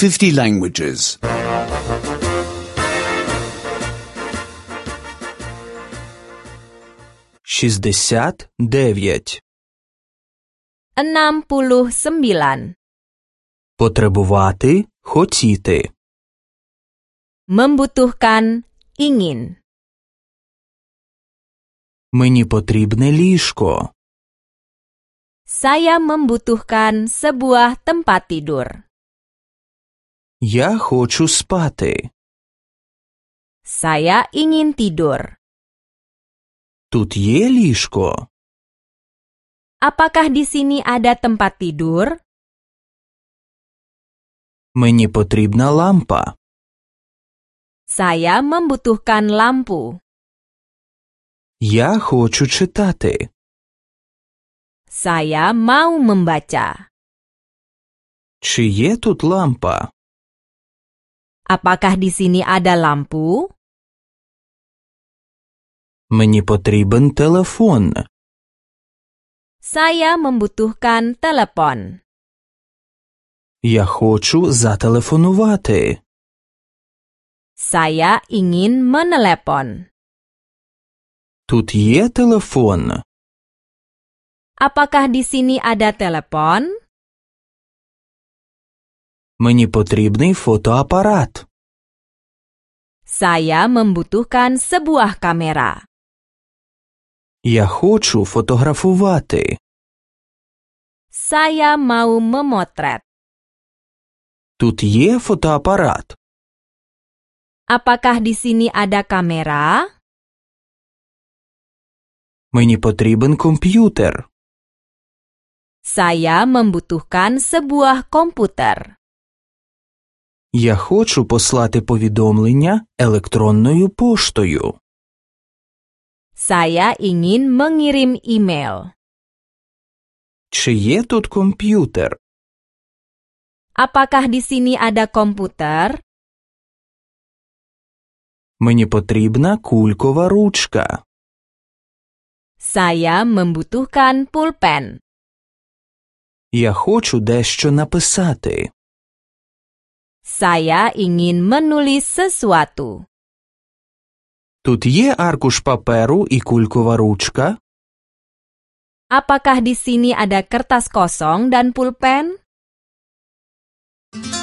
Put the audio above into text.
50 languages. 69. 69. Потребувати, хотіти. Membutuhkan, ingin. Мені потрібне ліжко. Saya membutuhkan sebuah tempat tidur. Я хочу спати. Saya ingin tidur. Тут є ліжко? Apakah di sini ada tempat tidur? Мені потрібна лампа. Saya membutuhkan lampu. Я хочу читати. Saya mau membaca. Чи є тут лампа? Apakah di sini ada lampu? Мені потрібен телефон. Saya membutuhkan telepon. Я хочу зателефонувати. Saya ingin menelepon. Тут є телефон. Apakah di sini ada telepon? Мені потрібний фотоапарат. Saya membutuhkan sebuah kamera. Я хочу фотографувати. Saya mau memotret. Тут є фотоапарат. Apakah di sini ada kamera? Мені потрібен комп'ютер. Saya membutuhkan sebuah komputer. Я хочу послати повідомлення електронною поштою. Saya ingin mengirim email. Чи є тут комп'ютер? Apakah di sini ada komputer? Мені потрібна кулькова ручка. Saya membutuhkan pulpen. Я хочу дещо написати. Saya ingin menulis sesuatu. Тут є аркуш паперу і кулькова ручка? Apakah di sini ada kertas kosong dan pulpen?